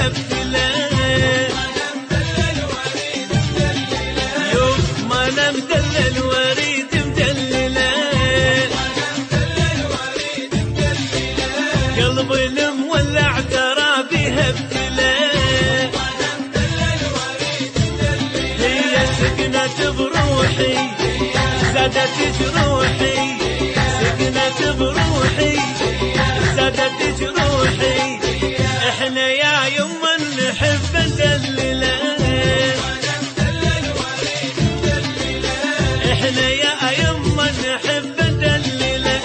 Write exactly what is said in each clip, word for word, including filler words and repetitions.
ابتلاء. يوم ما انا مدلل وريد مدلله، قلبي المولع ترى بيها ابتلاء. هي سكنت بروحي زادت جروحي، سكنت بروحي زادت جروحي. احنا يا يما نحب ندلله، احنا يا يما نحب ندلله.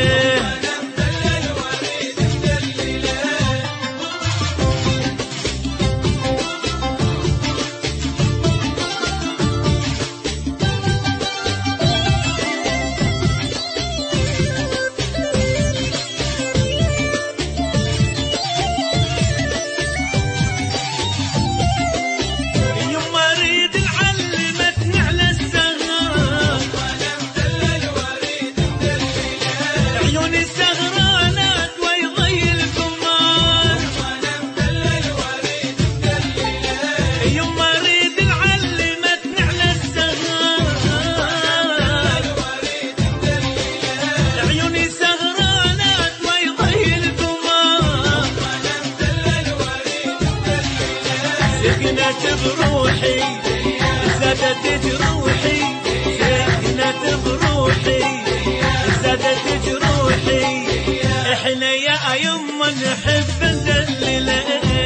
سكنت بروحي زادت جروحي، سكنت بروحي زادت جروحي. احنا يا يما نحب ندلله،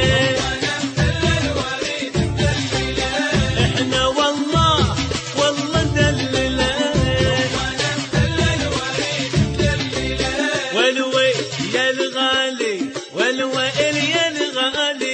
احنا والله والله ندلله. والويل يا الغالي والويل يا الغالي،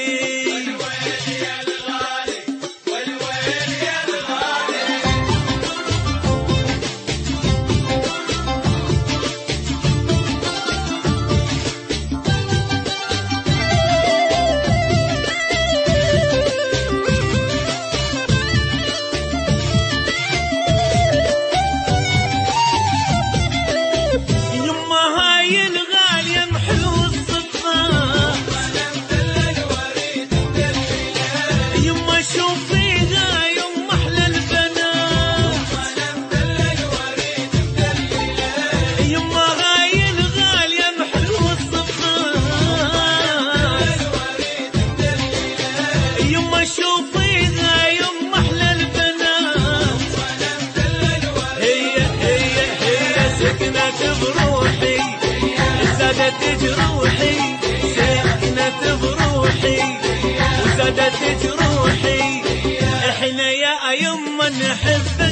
سكنت بروحي زادت جروحي، سكنت بروحي وزادت جروحي. احنا يا يما نحب